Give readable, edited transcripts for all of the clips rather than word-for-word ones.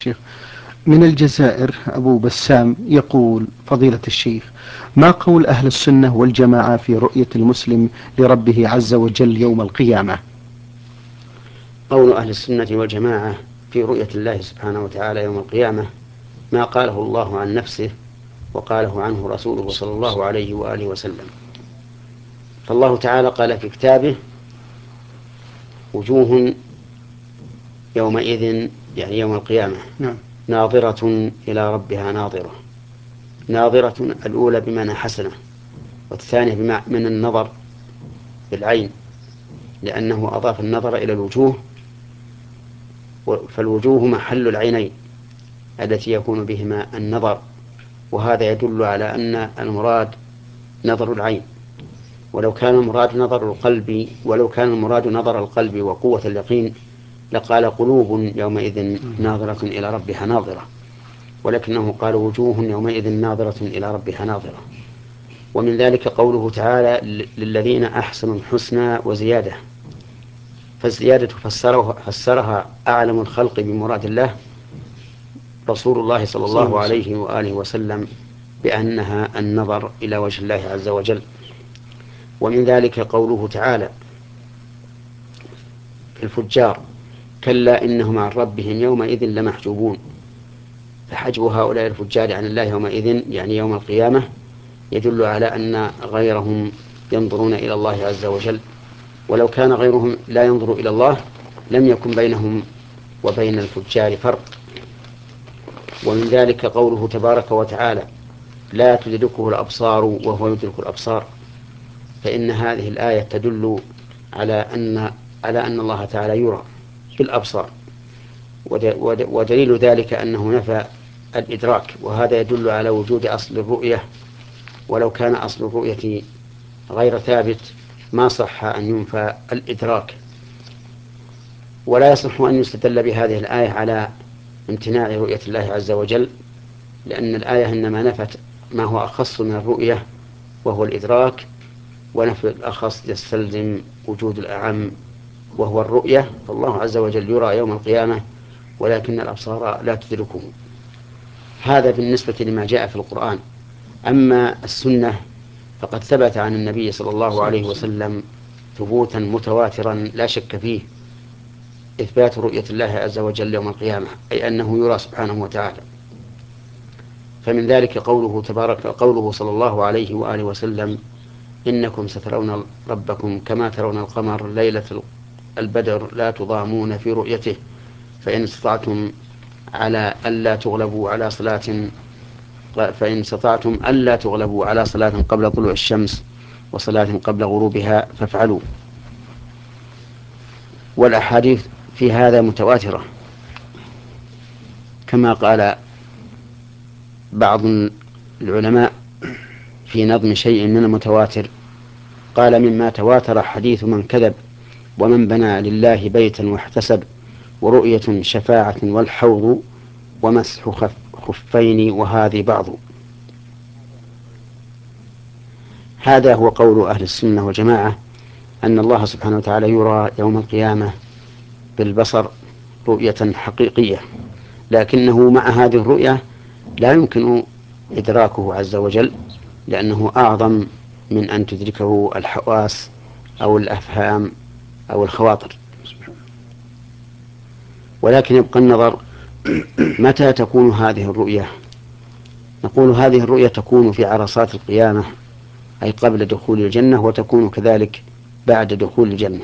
شيخ من الجزائر أبو بسام يقول: فضيلة الشيخ، ما قول أهل السنة والجماعة في رؤية المسلم لربه عز وجل يوم القيامة؟ قول أهل السنة والجماعة في رؤية الله سبحانه وتعالى يوم القيامة ما قاله الله عن نفسه وقاله عنه رسوله صلى الله عليه وآله وسلم. فالله تعالى قال في كتابه: وجوه يومئذ، يعني يوم القيامة، نعم. ناظرة إلى ربها ناظرة. ناظرة الأولى بمعنى حسنة، والثانية بمعنى النظر بالعين، لأنه أضاف النظر إلى الوجوه، فالوجوه محل العينين التي يكون بهما النظر، وهذا يدل على أن المراد نظر العين. ولو كان المراد نظر القلب وقوة اليقين لقال: قلوب يومئذ ناظرة إلى ربها ناظرة، ولكنه قال: وجوه يومئذ ناظرة إلى ربها ناظرة. ومن ذلك قوله تعالى: للذين أحسنوا الحسنى وزيادة. فالزيادة فسرها أعلم الخلق بمراد الله رسول الله صلى الله عليه وآله وسلم بأنها النظر إلى وجه الله عز وجل. ومن ذلك قوله تعالى في الفجار: كلا إنهم عن ربهم يومئذ لمحجوبون. فحجب هؤلاء الفجار عن الله يومئذ، يعني يوم القيامة، يدل على أن غيرهم ينظرون إلى الله عز وجل، ولو كان غيرهم لا ينظر إلى الله لم يكن بينهم وبين الفجار فرق. ومن ذلك قوله تبارك وتعالى: لا تدركه الأبصار وهو يدرك الأبصار. فإن هذه الآية تدل على أن الله تعالى يرى بالأبصار، ودليل ذلك أنه نفى الإدراك، وهذا يدل على وجود أصل الرؤية، ولو كان أصل الرؤية غير ثابت ما صح أن ينفى الإدراك. ولا يصح أن يستدل بهذه الآية على امتناع رؤية الله عز وجل، لأن الآية إنما نفت ما هو أخص من الرؤية وهو الإدراك، ونفي الأخص يستلزم وجود الأعم وهو الرؤية. فالله عز وجل يرى يوم القيامة ولكن الأبصار لا تدركه. هذا بالنسبة لما جاء في القرآن. أما السنة فقد ثبت عن النبي صلى الله عليه وسلم ثبوتا متواترا لا شك فيه إثبات رؤية الله عز وجل يوم القيامة، أي أنه يرى سبحانه وتعالى. فمن ذلك قوله صلى الله عليه وآله وسلم: إنكم سترون ربكم كما ترون القمر ليلة البدر لا تضامون في رؤيته، فإن استطعتم ألا تغلبوا على صلاة قبل طلوع الشمس وصلاة قبل غروبها فافعلوا. والأحاديث في هذا متواترة، كما قال بعض العلماء في نظم شيء من المتواتر، قال: مما تواتر حديث من كذب، ومن بنى لله بيتا واحتسب، ورؤية شفاعة والحوض، ومسح خفين وهذه بعض. هذا هو قول أهل السنة والجماعة، أن الله سبحانه وتعالى يرى يوم القيامة بالبصر رؤية حقيقية، لكنه مع هذه الرؤية لا يمكن إدراكه عز وجل، لأنه أعظم من أن تدركه الحواس أو الأفهام أو الخواطر. ولكن يبقى النظر: متى تكون هذه الرؤية؟ نقول هذه الرؤية تكون في عرصات القيامة، أي قبل دخول الجنة، وتكون كذلك بعد دخول الجنة.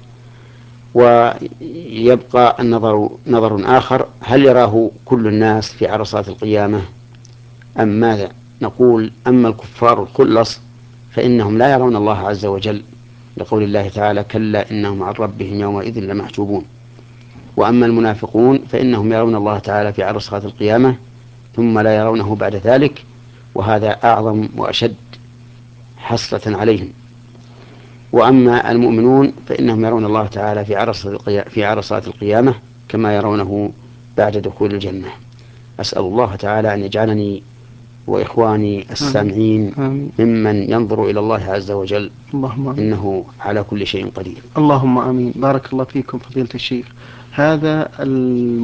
ويبقى نظر آخر: هل يراه كل الناس في عرصات القيامة أم ماذا؟ نقول: أما الكفار الخلص فإنهم لا يرون الله عز وجل، لقول الله تعالى: كلا إنهم عن ربهم يومئذ لمحجوبون. وأما المنافقون فإنهم يرون الله تعالى في عرصات القيامة ثم لا يرونه بعد ذلك، وهذا أعظم وأشد حسرة عليهم. وأما المؤمنون فإنهم يرون الله تعالى في عرصات القيامة كما يرونه بعد دخول الجنة. أسأل الله تعالى أن يجعلني وإخواني السامعين ممن ينظر إلى الله عز وجل، إنه على كل شيء قدير. اللهم آمين. بارك الله فيكم فضيلة الشيخ. هذا